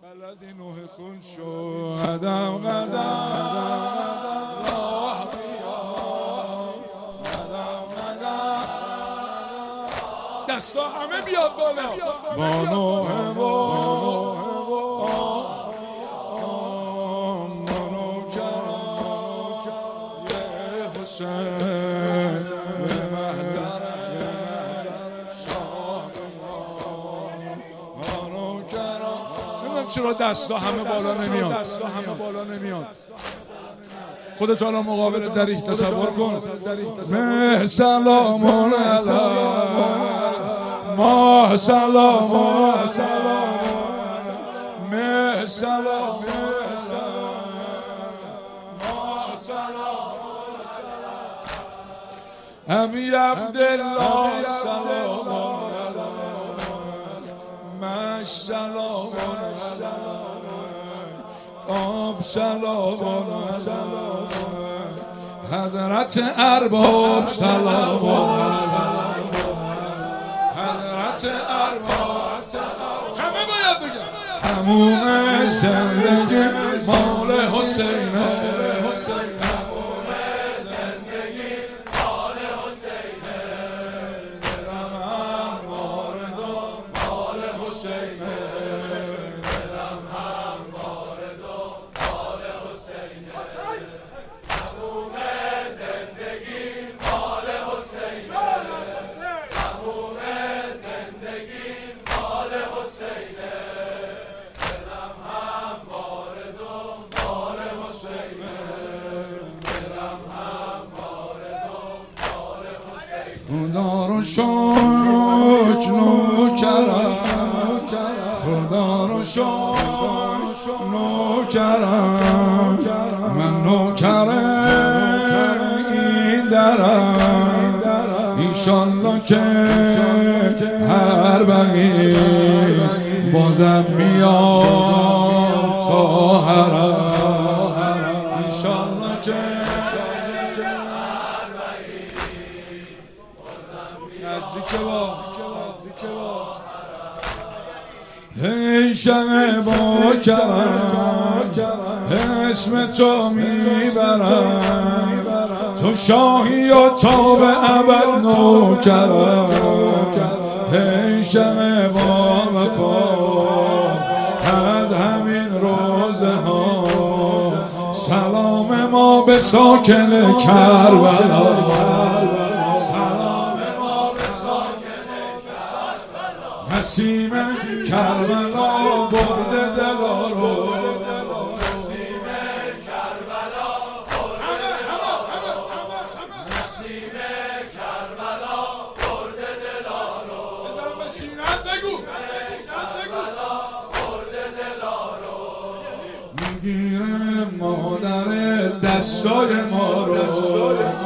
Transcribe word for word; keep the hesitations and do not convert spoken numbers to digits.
بلدی نوح خون شو قدم قدم راه بیا قدم قدم دستا همه بیاد بالا با نوح با منو کرم یه حسین به محضر شاه منو کرم. نمیدونم چرا دستا همه بالا نمیاد. خودت حالا مقابل ذریح تصور کن. مه سلامون علیه ماه سلامون علیه مه سلامون علیه ماه سلامون علیه امی عبدالله سلامون علیه مش سلامون علیه آب سلامون علیه حضرت ارباب سلامون علیه حضرت ارباب همه باید بگم تموم زندگی مال حسینه تموم زندگی مال حسینه دلم هم وارد و مال حسینه دلم هم وارد و مال حسینه تموم زندگی مال حسینه تموم زندگی مال حسینه دلم هم وارد و مال حسینه دلم هم وارد و مال حسینه خدا رو شکر نوکرم خدا رو شکر نوکرم من نوکر این درم ایشالله که هر بقی بازم میام تا حرم ایشالله که هر بقی بازم میام نزدیک با ای شب با کرم اسم تو میبرم تو شاهی و تا به ابد نوکرم ای شب با وفا از همین روزه ها سلام ما به ساکن کربلا سلام ما به ساکن کربلا نسیم کربلا برده دلا رو نسیم کربلا برده دلا رو نسیم کربلا برده دلا رو بزن به سینه‌ات بگو کربلا برده دلا رو میگیره مادر دستای ما رو